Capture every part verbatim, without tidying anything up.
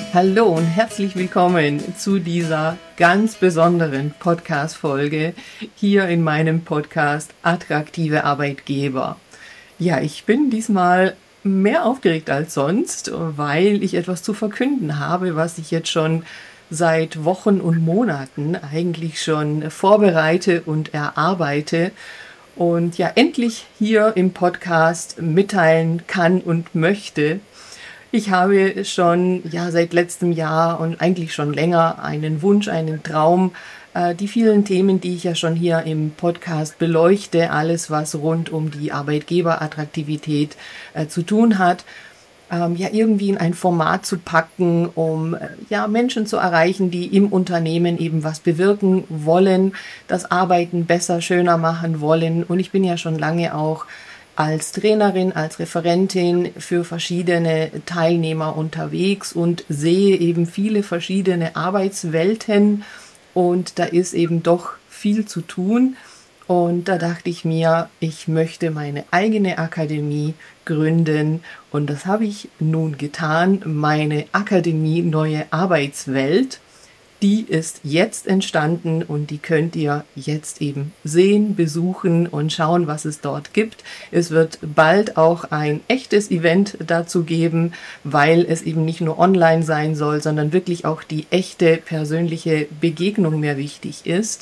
Hallo und herzlich willkommen zu dieser ganz besonderen Podcast-Folge hier in meinem Podcast Attraktive Arbeitgeber. Ja, ich bin diesmal mehr aufgeregt als sonst, weil ich etwas zu verkünden habe, was ich jetzt schon seit Wochen und Monaten eigentlich schon vorbereite und erarbeite und ja endlich hier im Podcast mitteilen kann und möchte. Ich habe schon ja seit letztem Jahr und eigentlich schon länger einen Wunsch, einen Traum, äh, die vielen Themen, die ich ja schon hier im Podcast beleuchte, alles was rund um die Arbeitgeberattraktivität äh, zu tun hat, ähm, ja irgendwie in ein Format zu packen, um äh, ja Menschen zu erreichen, die im Unternehmen eben was bewirken wollen, das Arbeiten besser, schöner machen wollen. Und ich bin ja schon lange auch als Trainerin, als Referentin für verschiedene Teilnehmer unterwegs und sehe eben viele verschiedene Arbeitswelten und da ist eben doch viel zu tun. Und da dachte ich mir, ich möchte meine eigene Akademie gründen und das habe ich nun getan, meine Akademie Neue Arbeitswelt. Die ist jetzt entstanden und die könnt ihr jetzt eben sehen, besuchen und schauen, was es dort gibt. Es wird bald auch ein echtes Event dazu geben, weil es eben nicht nur online sein soll, sondern wirklich auch die echte persönliche Begegnung mehr wichtig ist.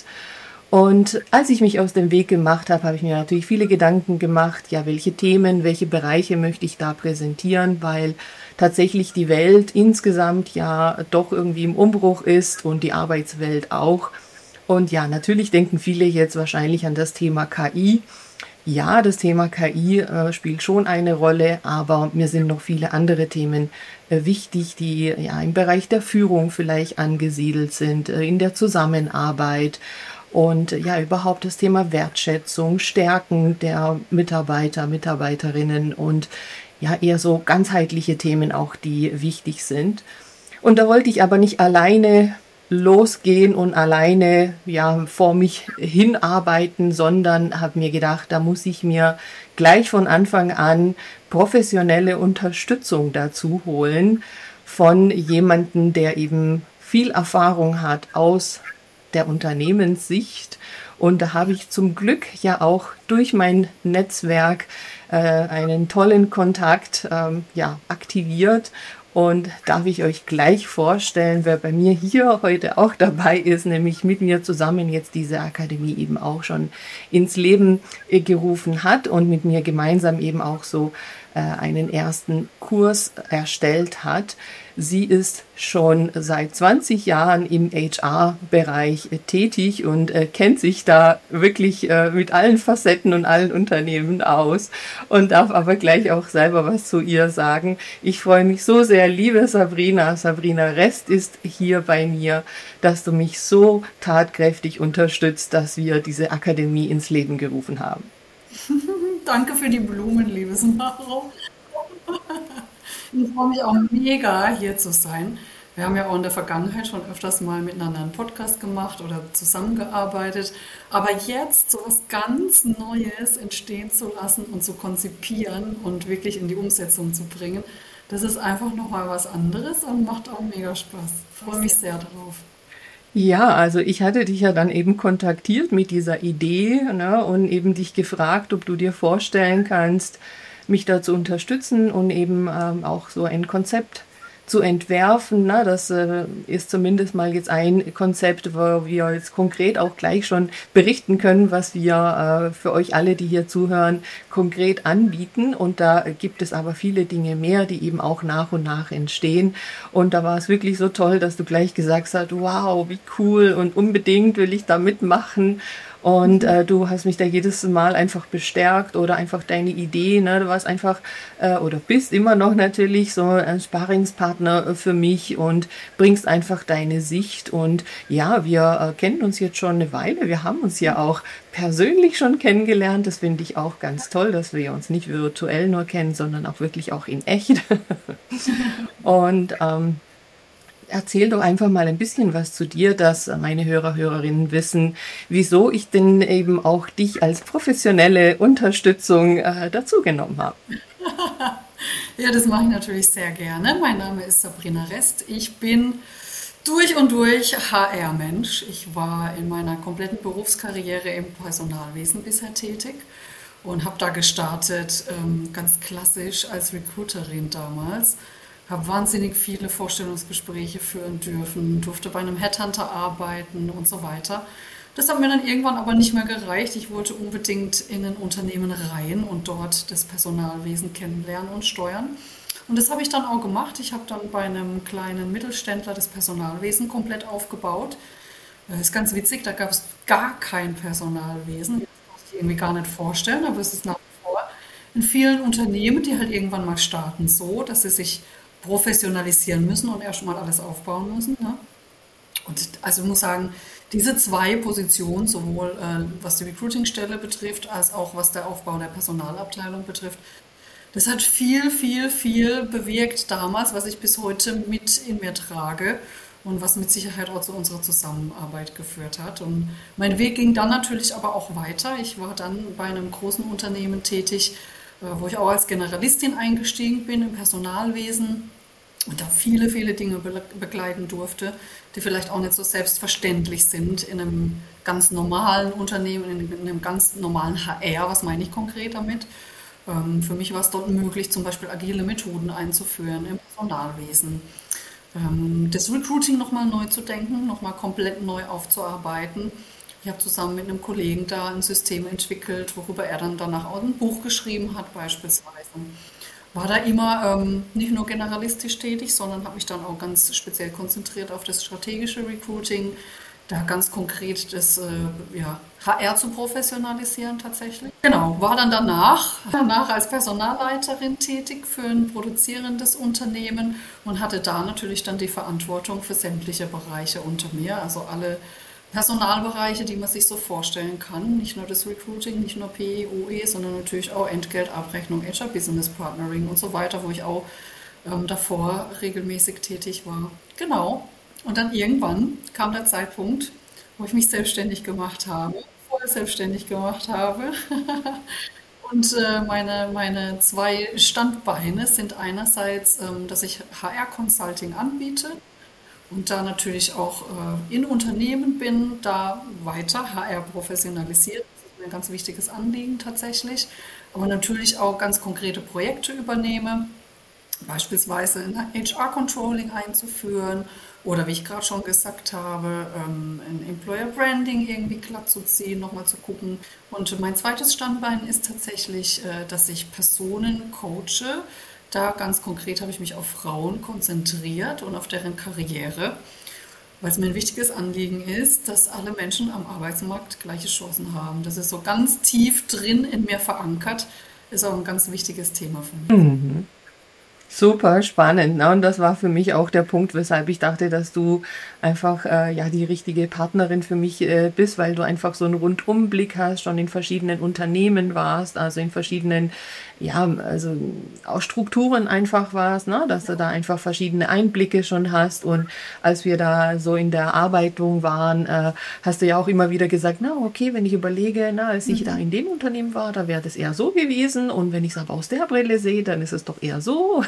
Und als ich mich aus dem Weg gemacht habe, habe ich mir natürlich viele Gedanken gemacht, ja, welche Themen, welche Bereiche möchte ich da präsentieren, weil tatsächlich die Welt insgesamt ja doch irgendwie im Umbruch ist und die Arbeitswelt auch. Und ja, natürlich denken viele jetzt wahrscheinlich an das Thema K I. Ja, das Thema K I äh, spielt schon eine Rolle, aber mir sind noch viele andere Themen äh, wichtig, die ja im Bereich der Führung vielleicht angesiedelt sind, äh, in der Zusammenarbeit. Und ja, überhaupt das Thema Wertschätzung, Stärken der Mitarbeiter, Mitarbeiterinnen und ja, eher so ganzheitliche Themen auch, die wichtig sind. Und da wollte ich aber nicht alleine losgehen und alleine ja vor mich hinarbeiten, sondern habe mir gedacht, da muss ich mir gleich von Anfang an professionelle Unterstützung dazu holen von jemandem, der eben viel Erfahrung hat aus der Unternehmenssicht. Und da habe ich zum Glück ja auch durch mein Netzwerk äh, einen tollen Kontakt ähm, ja, aktiviert. Und darf ich euch gleich vorstellen, wer bei mir hier heute auch dabei ist, nämlich mit mir zusammen jetzt diese Akademie eben auch schon ins Leben äh, gerufen hat und mit mir gemeinsam eben auch so äh, einen ersten Kurs erstellt hat. Sie ist schon seit zwanzig Jahren im H R-Bereich tätig und äh, kennt sich da wirklich äh, mit allen Facetten und allen Unternehmen aus und darf aber gleich auch selber was zu ihr sagen. Ich freue mich so sehr, liebe Sabrina, Sabrina Rest ist hier bei mir, dass du mich so tatkräftig unterstützt, dass wir diese Akademie ins Leben gerufen haben. Danke für die Blumen, liebes Maro. Ich freue mich auch mega, hier zu sein. Wir haben ja auch in der Vergangenheit schon öfters mal miteinander einen Podcast gemacht oder zusammengearbeitet. Aber jetzt so was ganz Neues entstehen zu lassen und zu konzipieren und wirklich in die Umsetzung zu bringen, das ist einfach nochmal was anderes und macht auch mega Spaß. Ich freue mich sehr darauf. Ja, also ich hatte dich ja dann eben kontaktiert mit dieser Idee, ne, und eben dich gefragt, ob du dir vorstellen kannst, mich da zu unterstützen und eben ähm, auch so ein Konzept zu entwerfen. Ne? Das äh, ist zumindest mal jetzt ein Konzept, wo wir jetzt konkret auch gleich schon berichten können, was wir äh, für euch alle, die hier zuhören, konkret anbieten. Und da gibt es aber viele Dinge mehr, die eben auch nach und nach entstehen. Und da war es wirklich so toll, dass du gleich gesagt hast, wow, wie cool und unbedingt will ich da mitmachen. Und äh, du hast mich da jedes Mal einfach bestärkt oder einfach deine Idee, ne, du warst einfach äh, oder bist immer noch natürlich so ein Sparringspartner für mich und bringst einfach deine Sicht. Und ja, wir äh, kennen uns jetzt schon eine Weile, wir haben uns ja auch persönlich schon kennengelernt. Das finde ich auch ganz toll, dass wir uns nicht virtuell nur kennen, sondern auch wirklich auch in echt. Und ähm, erzähl doch einfach mal ein bisschen was zu dir, dass meine Hörer, Hörerinnen wissen, wieso ich denn eben auch dich als professionelle Unterstützung äh, dazu genommen habe. Ja, das mache ich natürlich sehr gerne. Mein Name ist Sabrina Rest. Ich bin durch und durch H R-Mensch. Ich war in meiner kompletten Berufskarriere im Personalwesen bisher tätig und habe da gestartet, ähm, ganz klassisch als Recruiterin damals. Habe wahnsinnig viele Vorstellungsgespräche führen dürfen, durfte bei einem Headhunter arbeiten und so weiter. Das hat mir dann irgendwann aber nicht mehr gereicht. Ich wollte unbedingt in ein Unternehmen rein und dort das Personalwesen kennenlernen und steuern. Und das habe ich dann auch gemacht. Ich habe dann bei einem kleinen Mittelständler das Personalwesen komplett aufgebaut. Das ist ganz witzig, da gab es gar kein Personalwesen. Das kann ich irgendwie gar nicht vorstellen, aber es ist nach wie vor in vielen Unternehmen, die halt irgendwann mal starten, so, dass sie sich professionalisieren müssen und erst mal alles aufbauen müssen. Ne? Und also ich muss sagen, diese zwei Positionen, sowohl äh, was die Recruiting-Stelle betrifft, als auch was der Aufbau der Personalabteilung betrifft, das hat viel, viel, viel bewirkt damals, was ich bis heute mit in mir trage und was mit Sicherheit auch zu unserer Zusammenarbeit geführt hat. Und mein Weg ging dann natürlich aber auch weiter. Ich war dann bei einem großen Unternehmen tätig, äh, wo ich auch als Generalistin eingestiegen bin im Personalwesen und da viele, viele Dinge be begleiten durfte, die vielleicht auch nicht so selbstverständlich sind in einem ganz normalen Unternehmen, in einem ganz normalen H R. Was meine ich konkret damit? Ähm, für mich war es dort möglich, zum Beispiel agile Methoden einzuführen im Personalwesen, ähm, das Recruiting nochmal neu zu denken, nochmal komplett neu aufzuarbeiten. Ich habe zusammen mit einem Kollegen da ein System entwickelt, worüber er dann danach auch ein Buch geschrieben hat beispielsweise. War da immer ähm, nicht nur generalistisch tätig, sondern habe mich dann auch ganz speziell konzentriert auf das strategische Recruiting, da ganz konkret das äh, ja, H R zu professionalisieren tatsächlich. Genau, war dann danach, danach als Personalleiterin tätig für ein produzierendes Unternehmen und hatte da natürlich dann die Verantwortung für sämtliche Bereiche unter mir, also alle Personalbereiche, die man sich so vorstellen kann. Nicht nur das Recruiting, nicht nur P E, O E, sondern natürlich auch Entgeltabrechnung, H R Business Partnering und so weiter, wo ich auch ähm, davor regelmäßig tätig war. Genau. Und dann irgendwann kam der Zeitpunkt, wo ich mich selbstständig gemacht habe, voll selbstständig gemacht habe. Und äh, meine, meine zwei Standbeine sind einerseits, ähm, dass ich H R-Consulting anbiete und da natürlich auch äh, in Unternehmen bin, da weiter H R professionalisiert. Das ist mir ein ganz wichtiges Anliegen tatsächlich. Aber natürlich auch ganz konkrete Projekte übernehme, beispielsweise ein H R-Controlling einzuführen oder wie ich gerade schon gesagt habe, ähm, ein Employer Branding irgendwie glatt zu ziehen, nochmal zu gucken. Und mein zweites Standbein ist tatsächlich, äh, dass ich Personen coache. Da ganz konkret habe ich mich auf Frauen konzentriert und auf deren Karriere, weil es mir ein wichtiges Anliegen ist, dass alle Menschen am Arbeitsmarkt gleiche Chancen haben. Das ist so ganz tief drin in mir verankert, ist auch ein ganz wichtiges Thema für mich. Mhm. Super spannend, ne? Und das war für mich auch der Punkt, weshalb ich dachte, dass du einfach äh, ja die richtige Partnerin für mich äh, bist, weil du einfach so einen Rundumblick hast, schon in verschiedenen Unternehmen warst, also in verschiedenen, ja, also auch Strukturen einfach warst, ne? Dass du da einfach verschiedene Einblicke schon hast. Und als wir da so in der Arbeitung waren, äh, hast du ja auch immer wieder gesagt, na okay, wenn ich überlege, na, als ich da in dem Unternehmen war, da wäre das eher so gewesen. Und wenn ich es aber aus der Brille sehe, dann ist es doch eher so.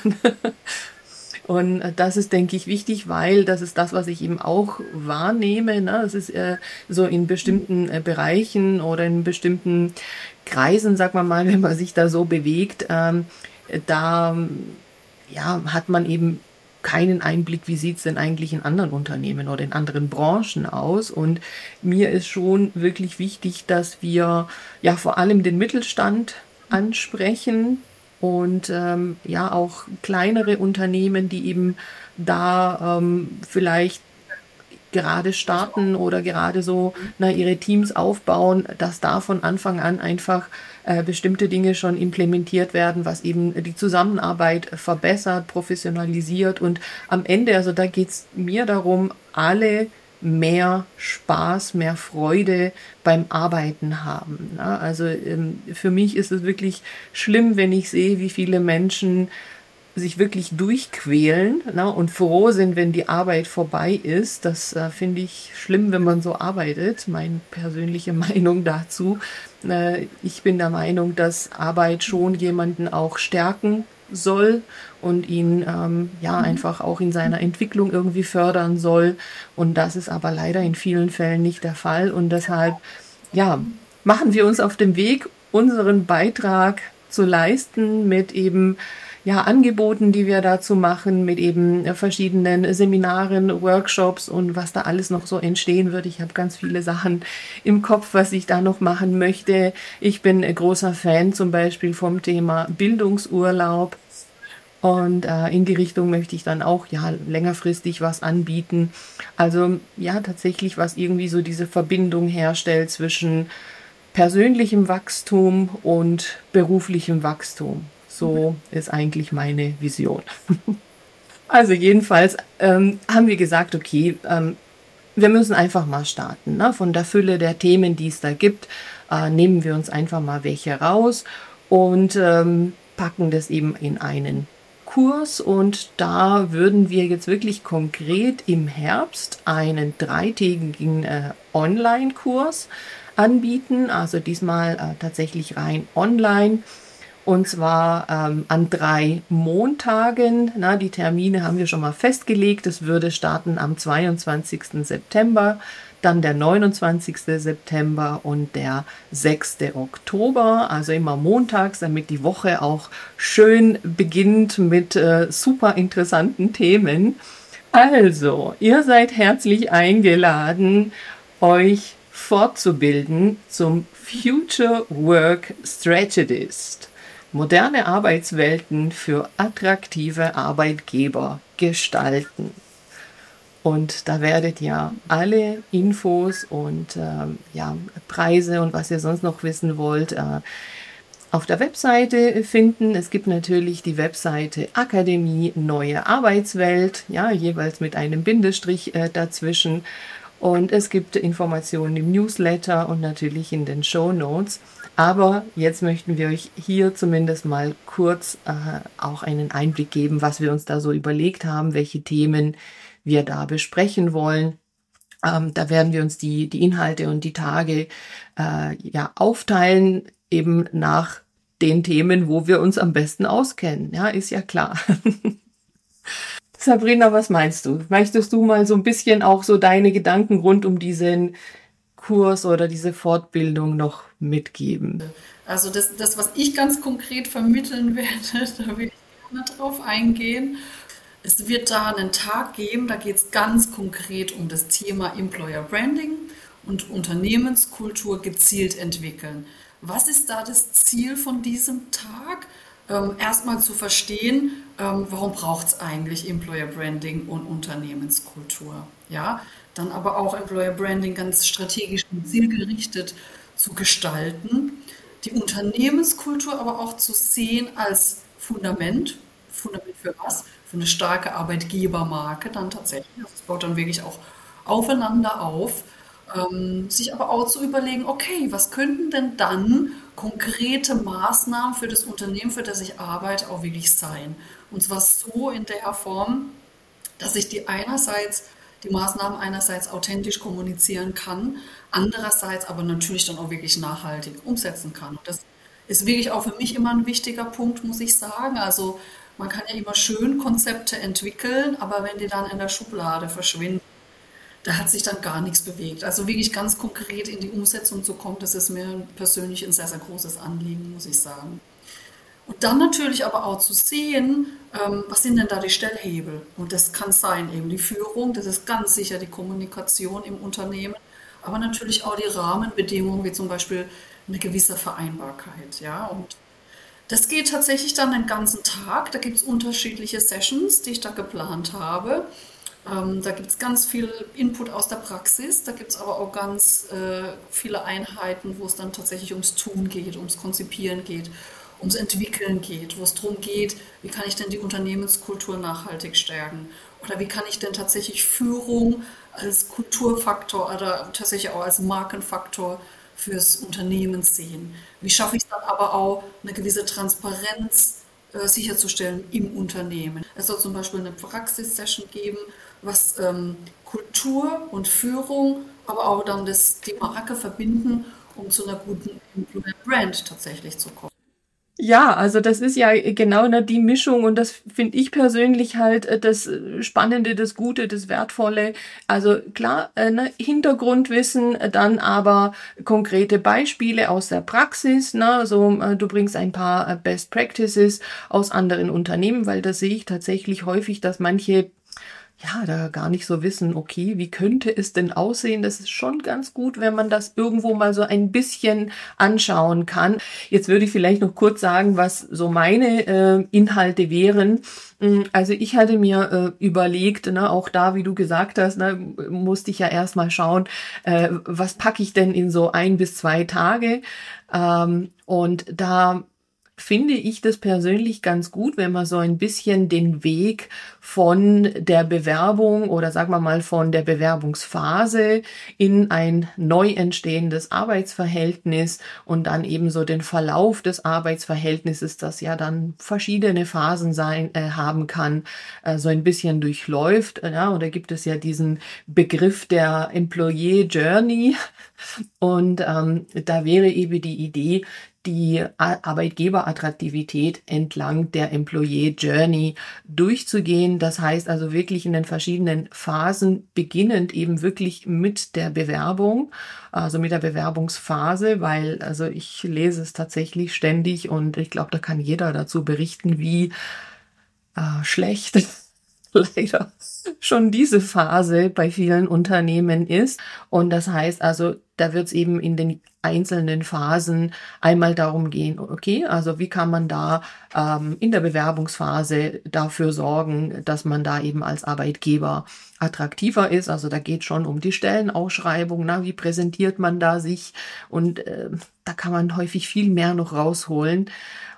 Und das ist, denke ich, wichtig, weil das ist das, was ich eben auch wahrnehme. Ne? Das ist äh, so in bestimmten äh, Bereichen oder in bestimmten Kreisen, sagt man mal, wenn man sich da so bewegt, ähm, da ja, hat man eben keinen Einblick, wie sieht es denn eigentlich in anderen Unternehmen oder in anderen Branchen aus. Und mir ist schon wirklich wichtig, dass wir ja vor allem den Mittelstand ansprechen und ähm, ja auch kleinere Unternehmen, die eben da ähm, vielleicht gerade starten oder gerade so na, ihre Teams aufbauen, dass da von Anfang an einfach äh, bestimmte Dinge schon implementiert werden, was eben die Zusammenarbeit verbessert, professionalisiert und am Ende, also da geht es mir darum, alle mehr Spaß, mehr Freude beim Arbeiten haben. Ne? Also ähm, für mich ist es wirklich schlimm, wenn ich sehe, wie viele Menschen sich wirklich durchquälen, ne, und froh sind, wenn die Arbeit vorbei ist. Das äh, finde ich schlimm, wenn man so arbeitet. Meine persönliche Meinung dazu. Äh, ich bin der Meinung, dass Arbeit schon jemanden auch stärken soll und ihn ähm, ja einfach auch in seiner Entwicklung irgendwie fördern soll. Und das ist aber leider in vielen Fällen nicht der Fall. Und deshalb, ja, machen wir uns auf den Weg, unseren Beitrag zu leisten mit eben ja, Angeboten, die wir dazu machen, mit eben äh, verschiedenen Seminaren, Workshops und was da alles noch so entstehen wird. Ich habe ganz viele Sachen im Kopf, was ich da noch machen möchte. Ich bin ein großer Fan zum Beispiel vom Thema Bildungsurlaub. Und äh, in die Richtung möchte ich dann auch ja längerfristig was anbieten. Also ja, tatsächlich, was irgendwie so diese Verbindung herstellt zwischen persönlichem Wachstum und beruflichem Wachstum. So ist eigentlich meine Vision. Also jedenfalls ähm, haben wir gesagt, okay, ähm, wir müssen einfach mal starten. Ne? Von der Fülle der Themen, die es da gibt, äh, nehmen wir uns einfach mal welche raus und ähm, packen das eben in einen Kurs. Und da würden wir jetzt wirklich konkret im Herbst einen dreitägigen äh, Online-Kurs anbieten. Also diesmal äh, tatsächlich rein online. Und zwar ähm, an drei Montagen. Na, die Termine haben wir schon mal festgelegt. Es würde starten am zweiundzwanzigsten September, dann der neunundzwanzigsten September und der sechsten Oktober. Also immer montags, damit die Woche auch schön beginnt mit äh, super interessanten Themen. Also, ihr seid herzlich eingeladen, euch fortzubilden zum Future Work Strategist. Moderne Arbeitswelten für attraktive Arbeitgeber gestalten. Und da werdet ihr alle Infos und ähm, ja, Preise und was ihr sonst noch wissen wollt, äh, auf der Webseite finden. Es gibt natürlich die Webseite Akademie Neue Arbeitswelt, ja, jeweils mit einem Bindestrich äh, dazwischen. Und es gibt Informationen im Newsletter und natürlich in den Shownotes. Aber jetzt möchten wir euch hier zumindest mal kurz äh, auch einen Einblick geben, was wir uns da so überlegt haben, welche Themen wir da besprechen wollen. Ähm, da werden wir uns die, die Inhalte und die Tage äh, ja aufteilen, eben nach den Themen, wo wir uns am besten auskennen. Ja, ist ja klar. Sabrina, was meinst du? Möchtest du mal so ein bisschen auch so deine Gedanken rund um diesen Kurs oder diese Fortbildung noch mitgeben? Also das, das, was ich ganz konkret vermitteln werde, da will ich gerne drauf eingehen. Es wird da einen Tag geben, da geht es ganz konkret um das Thema Employer Branding und Unternehmenskultur gezielt entwickeln. Was ist da das Ziel von diesem Tag? Ähm, erstmal zu verstehen, ähm, warum braucht es eigentlich Employer Branding und Unternehmenskultur? Ja, dann aber auch Employer Branding ganz strategisch und zielgerichtet zu gestalten, die Unternehmenskultur aber auch zu sehen als Fundament. Fundament für was? Für eine starke Arbeitgebermarke dann tatsächlich. Also es baut dann wirklich auch aufeinander auf. Ähm, sich aber auch zu überlegen, okay, was könnten denn dann konkrete Maßnahmen für das Unternehmen, für das ich arbeite, auch wirklich sein? Und zwar so in der Form, dass ich die einerseits die Maßnahmen einerseits authentisch kommunizieren kann, andererseits aber natürlich dann auch wirklich nachhaltig umsetzen kann. Und das ist wirklich auch für mich immer ein wichtiger Punkt, muss ich sagen. Also man kann ja immer schön Konzepte entwickeln, aber wenn die dann in der Schublade verschwinden, da hat sich dann gar nichts bewegt. Also wirklich ganz konkret in die Umsetzung zu kommen, das ist mir persönlich ein sehr, sehr großes Anliegen, muss ich sagen. Und dann natürlich aber auch zu sehen, ähm, was sind denn da die Stellhebel? Und das kann sein eben die Führung, das ist ganz sicher die Kommunikation im Unternehmen, aber natürlich auch die Rahmenbedingungen, wie zum Beispiel eine gewisse Vereinbarkeit. Ja? Und das geht tatsächlich dann den ganzen Tag. Da gibt es unterschiedliche Sessions, die ich da geplant habe. Ähm, da gibt es ganz viel Input aus der Praxis. Da gibt es aber auch ganz äh, viele Einheiten, wo es dann tatsächlich ums Tun geht, ums Konzipieren geht, ums Entwickeln geht, wo es darum geht, wie kann ich denn die Unternehmenskultur nachhaltig stärken? Oder wie kann ich denn tatsächlich Führung als Kulturfaktor oder tatsächlich auch als Markenfaktor fürs Unternehmen sehen? Wie schaffe ich dann aber auch eine gewisse Transparenz äh, sicherzustellen im Unternehmen. Es soll zum Beispiel eine Praxissession geben, was ähm, Kultur und Führung, aber auch dann das, die Marke verbinden, um zu einer guten Employer Brand tatsächlich zu kommen. Ja, also das ist ja genau ne, die Mischung und das finde ich persönlich halt äh, das äh, Spannende, das Gute, das Wertvolle. Also klar, äh, ne, Hintergrundwissen, äh, dann aber konkrete Beispiele aus der Praxis. Ne, also äh, du bringst ein paar äh, Best Practices aus anderen Unternehmen, weil das sehe ich tatsächlich häufig, dass manche ja, da gar nicht so wissen, okay, wie könnte es denn aussehen? Das ist schon ganz gut, wenn man das irgendwo mal so ein bisschen anschauen kann. Jetzt würde ich vielleicht noch kurz sagen, was so meine äh, Inhalte wären. Mm, Also ich hatte mir äh, überlegt, ne, auch da, wie du gesagt hast, ne, musste ich ja erstmal schauen, äh, was packe ich denn in so ein bis zwei Tage? Ähm, und da finde ich das persönlich ganz gut, wenn man so ein bisschen den Weg von der Bewerbung oder sagen wir mal von der Bewerbungsphase in ein neu entstehendes Arbeitsverhältnis und dann eben so den Verlauf des Arbeitsverhältnisses, das ja dann verschiedene Phasen sein äh, haben kann, äh, so ein bisschen durchläuft. Äh, ja, oder gibt es ja diesen Begriff der Employee Journey und ähm, da wäre eben die Idee, die Arbeitgeberattraktivität entlang der Employee Journey durchzugehen. Das heißt also wirklich in den verschiedenen Phasen, beginnend eben wirklich mit der Bewerbung, also mit der Bewerbungsphase, weil also ich lese es tatsächlich ständig und ich glaube, da kann jeder dazu berichten, wie äh, schlecht leider schon diese Phase bei vielen Unternehmen ist. Und das heißt also, da wird es eben in den einzelnen Phasen einmal darum gehen, okay, also wie kann man da ähm, in der Bewerbungsphase dafür sorgen, dass man da eben als Arbeitgeber attraktiver ist. Also da geht schon um die Stellenausschreibung, na, wie präsentiert man da sich und äh, da kann man häufig viel mehr noch rausholen.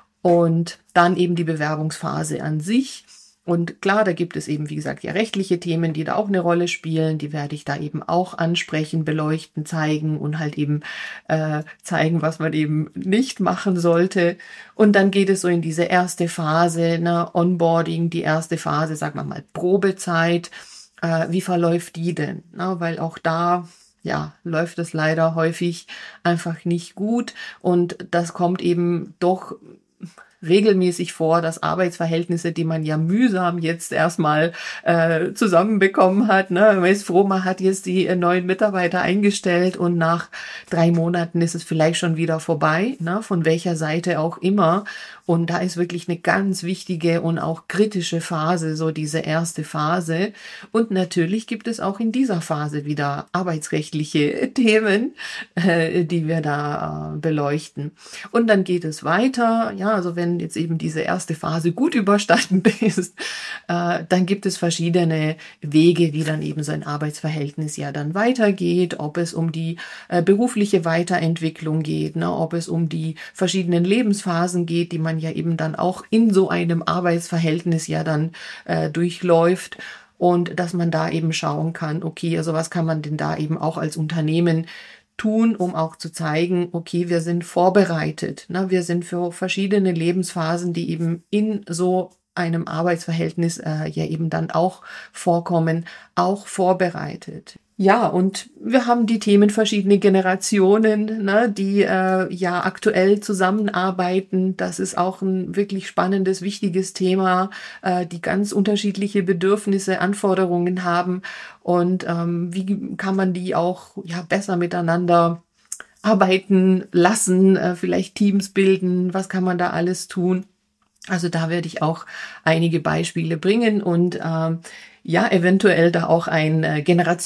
Und dann eben die Bewerbungsphase an sich. Und klar, da gibt es eben, wie gesagt, ja rechtliche Themen, die da auch eine Rolle spielen. Die werde ich da eben auch ansprechen, beleuchten, zeigen und halt eben äh, zeigen, was man eben nicht machen sollte. Und dann geht es so in diese erste Phase, ne, Onboarding, die erste Phase, sagen wir mal Probezeit. Äh, wie verläuft die denn? Na, weil auch da ja, läuft es leider häufig einfach nicht gut. Und das kommt eben doch regelmäßig vor, dass Arbeitsverhältnisse, die man ja mühsam jetzt erstmal äh, zusammenbekommen hat, ne, man ist froh, man hat jetzt die äh, neuen Mitarbeiter eingestellt und nach drei Monaten ist es vielleicht schon wieder vorbei, ne, von welcher Seite auch immer. Und da ist wirklich eine ganz wichtige und auch kritische Phase, so diese erste Phase. Und natürlich gibt es auch in dieser Phase wieder arbeitsrechtliche Themen, äh, die wir da äh, beleuchten. Und dann geht es weiter, ja, also wenn jetzt eben diese erste Phase gut überstanden ist, äh, dann gibt es verschiedene Wege, wie dann eben so ein Arbeitsverhältnis ja dann weitergeht, ob es um die äh, berufliche Weiterentwicklung geht, ne, ob es um die verschiedenen Lebensphasen geht, die man ja eben dann auch in so einem Arbeitsverhältnis ja dann äh, durchläuft. Und dass man da eben schauen kann, okay, also was kann man denn da eben auch als Unternehmen tun, um auch zu zeigen, okay, wir sind vorbereitet. Ne? Wir sind für verschiedene Lebensphasen, die eben in so einem Arbeitsverhältnis äh, ja eben dann auch vorkommen, auch vorbereitet. Ja, und wir haben die Themen verschiedene Generationen, ne, die äh, ja aktuell zusammenarbeiten. Das ist auch ein wirklich spannendes, wichtiges Thema, äh, die ganz unterschiedliche Bedürfnisse, Anforderungen haben. Und ähm, wie kann man die auch ja besser miteinander arbeiten lassen, äh, vielleicht Teams bilden, was kann man da alles tun? Also da werde ich auch einige Beispiele bringen und ähm, ja, eventuell da auch ein äh,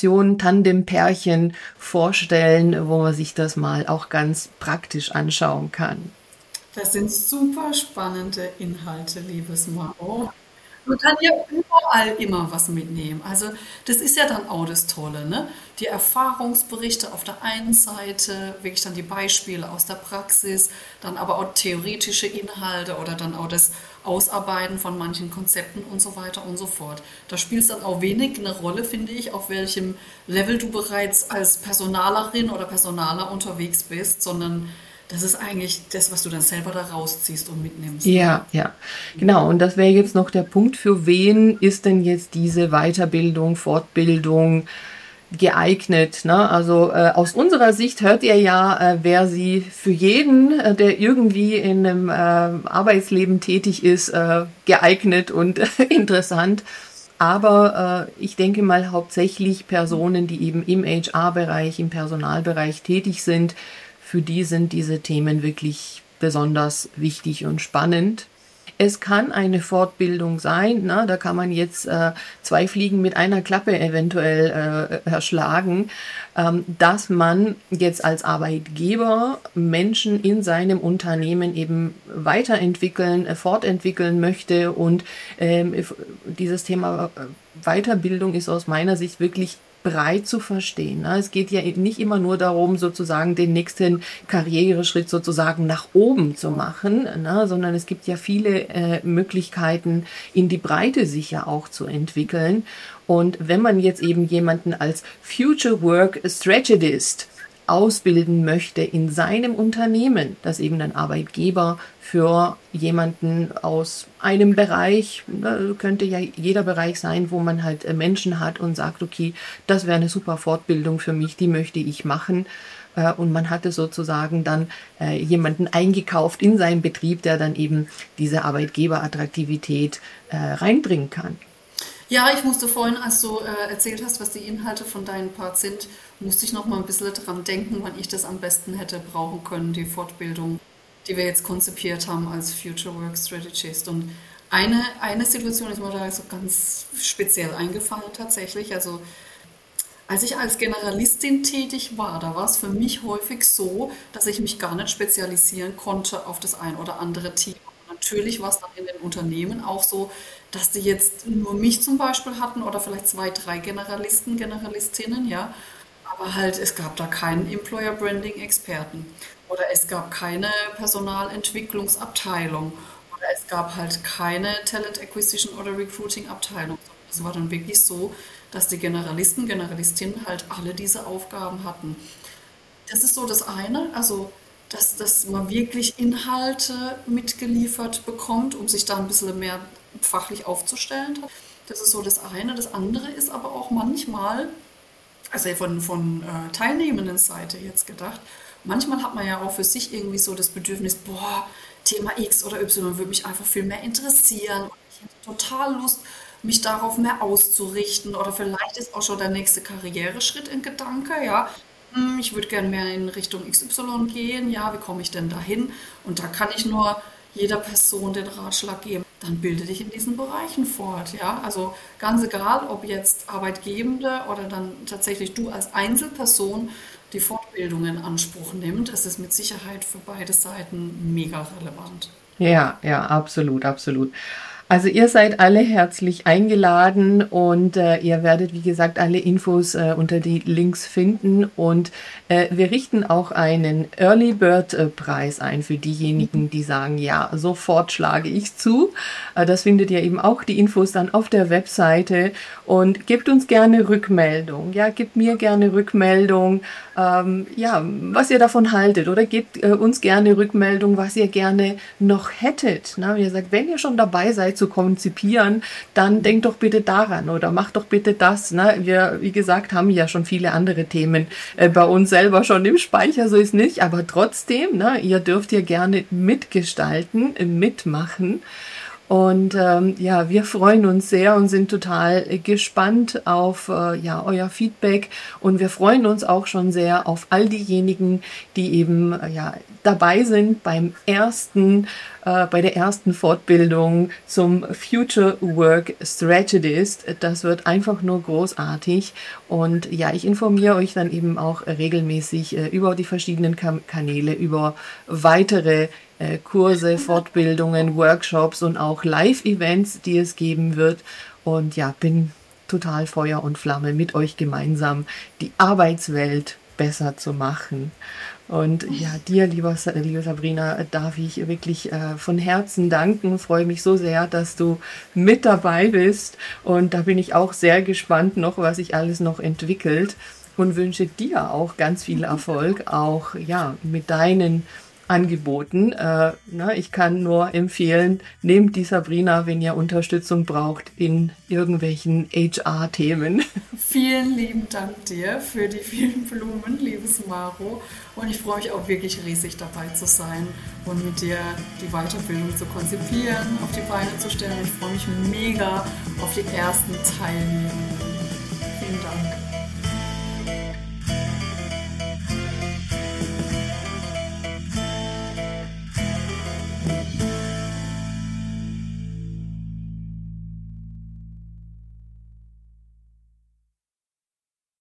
Generation-Tandem-Pärchen vorstellen, wo man sich das mal auch ganz praktisch anschauen kann. Das sind super spannende Inhalte, liebes Maro. Man kann ja überall immer was mitnehmen. Also das ist ja dann auch das Tolle, ne? Die Erfahrungsberichte auf der einen Seite, wirklich dann die Beispiele aus der Praxis, dann aber auch theoretische Inhalte oder dann auch das Ausarbeiten von manchen Konzepten und so weiter und so fort. Da spielt es dann auch wenig eine Rolle, finde ich, auf welchem Level du bereits als Personalerin oder Personaler unterwegs bist, sondern das ist eigentlich das, was du dann selber da rausziehst und mitnimmst. Ne? Ja, ja, genau. Und das wäre jetzt noch der Punkt, für wen ist denn jetzt diese Weiterbildung, Fortbildung geeignet? Ne? Also äh, aus unserer Sicht hört ihr ja, äh, wer sie für jeden, äh, der irgendwie in einem äh, Arbeitsleben tätig ist, äh, geeignet und interessant. Aber äh, ich denke mal hauptsächlich Personen, die eben im H R-Bereich, im Personalbereich tätig sind, für die sind diese Themen wirklich besonders wichtig und spannend. Es kann eine Fortbildung sein, na, da kann man jetzt äh, zwei Fliegen mit einer Klappe eventuell äh, erschlagen, ähm, dass man jetzt als Arbeitgeber Menschen in seinem Unternehmen eben weiterentwickeln, äh, fortentwickeln möchte und ähm, dieses Thema Weiterbildung ist aus meiner Sicht wirklich breit zu verstehen. Ne? Es geht ja nicht immer nur darum, sozusagen den nächsten Karriereschritt sozusagen nach oben zu machen, ne? Sondern es gibt ja viele äh, Möglichkeiten, in die Breite sich ja auch zu entwickeln. Und wenn man jetzt eben jemanden als Future Work Strategist ausbilden möchte in seinem Unternehmen, dass eben ein Arbeitgeber für jemanden aus einem Bereich, könnte ja jeder Bereich sein, wo man halt Menschen hat und sagt, okay, das wäre eine super Fortbildung für mich, die möchte ich machen. Und man hatte sozusagen dann jemanden eingekauft in seinen Betrieb, der dann eben diese Arbeitgeberattraktivität reinbringen kann. Ja, ich musste vorhin, als du äh, erzählt hast, was die Inhalte von deinem Part sind, musste ich noch mal ein bisschen dran denken, wann ich das am besten hätte brauchen können, die Fortbildung, die wir jetzt konzipiert haben als Future Work Strategist. Und eine, eine Situation ist mir da so ganz speziell eingefallen tatsächlich. Also als ich als Generalistin tätig war, da war es für mich häufig so, dass ich mich gar nicht spezialisieren konnte auf das ein oder andere Thema. Natürlich war es dann in den Unternehmen auch so, dass die jetzt nur mich zum Beispiel hatten oder vielleicht zwei, drei Generalisten, Generalistinnen, ja. Aber halt, es gab da keinen Employer Branding Experten oder es gab keine Personalentwicklungsabteilung oder es gab halt keine Talent Acquisition oder Recruiting Abteilung. Es war dann wirklich so, dass die Generalisten, Generalistinnen halt alle diese Aufgaben hatten. Das ist so das eine, also dass, dass man wirklich Inhalte mitgeliefert bekommt, um sich da ein bisschen mehr fachlich aufzustellen. Das ist so das eine. Das andere ist aber auch manchmal, also von, von äh, teilnehmenden Seite jetzt gedacht, manchmal hat man ja auch für sich irgendwie so das Bedürfnis, boah, Thema X oder Y würde mich einfach viel mehr interessieren. Ich hätte total Lust, mich darauf mehr auszurichten oder vielleicht ist auch schon der nächste Karriereschritt in Gedanke, ja. Hm, ich würde gerne mehr in Richtung X Y gehen, ja, wie komme ich denn dahin? Und da kann ich nur jeder Person den Ratschlag geben, dann bilde dich in diesen Bereichen fort, ja. Also ganz egal, ob jetzt Arbeitgebende oder dann tatsächlich du als Einzelperson die Fortbildung in Anspruch nimmt, es ist mit Sicherheit für beide Seiten mega relevant. Ja, ja, absolut, absolut. Also ihr seid alle herzlich eingeladen und äh, ihr werdet, wie gesagt, alle Infos äh, unter die Links finden und äh, wir richten auch einen Early Bird äh, Preis ein für diejenigen, die sagen, ja, sofort schlage ich zu. Äh, das findet ihr eben auch die Infos dann auf der Webseite und gebt uns gerne Rückmeldung. Ja, gebt mir gerne Rückmeldung, ähm, ja, was ihr davon haltet oder gebt äh, uns gerne Rückmeldung, was ihr gerne noch hättet. Na, wie gesagt, wenn ihr schon dabei seid zu konzipieren, dann denkt doch bitte daran oder macht doch bitte das. Ne? Wir, wie gesagt, haben ja schon viele andere Themen äh, bei uns selber schon im Speicher, so ist nicht, aber trotzdem, ne, ihr dürft ja gerne mitgestalten, äh, mitmachen. Und ähm, ja, wir freuen uns sehr und sind total äh, gespannt auf äh, ja, euer Feedback und wir freuen uns auch schon sehr auf all diejenigen, die eben äh, ja, dabei sind beim ersten, äh, bei der ersten Fortbildung zum Future Work Strategist. Das wird einfach nur großartig und ja, ich informiere euch dann eben auch regelmäßig äh, über die verschiedenen Kam- Kanäle, über weitere äh, Kurse, Fortbildungen, Workshops und auch Live-Events, die es geben wird. Und ja, bin total Feuer und Flamme mit euch gemeinsam, die Arbeitswelt besser zu machen. Und ja, dir, lieber, Sa- liebe Sabrina, darf ich wirklich äh, von Herzen danken. Freue mich so sehr, dass du mit dabei bist. Und da bin ich auch sehr gespannt noch, was sich alles noch entwickelt. Und wünsche dir auch ganz viel Erfolg, auch ja, mit deinen angeboten. Äh, na, ich kann nur empfehlen, nehmt die Sabrina, wenn ihr Unterstützung braucht in irgendwelchen H R-Themen. Vielen lieben Dank dir für die vielen Blumen, liebes Maro. Und ich freue mich auch wirklich riesig dabei zu sein und mit dir die Weiterbildung zu konzipieren, auf die Beine zu stellen. Und ich freue mich mega auf die ersten Teilnehmenden. Vielen Dank.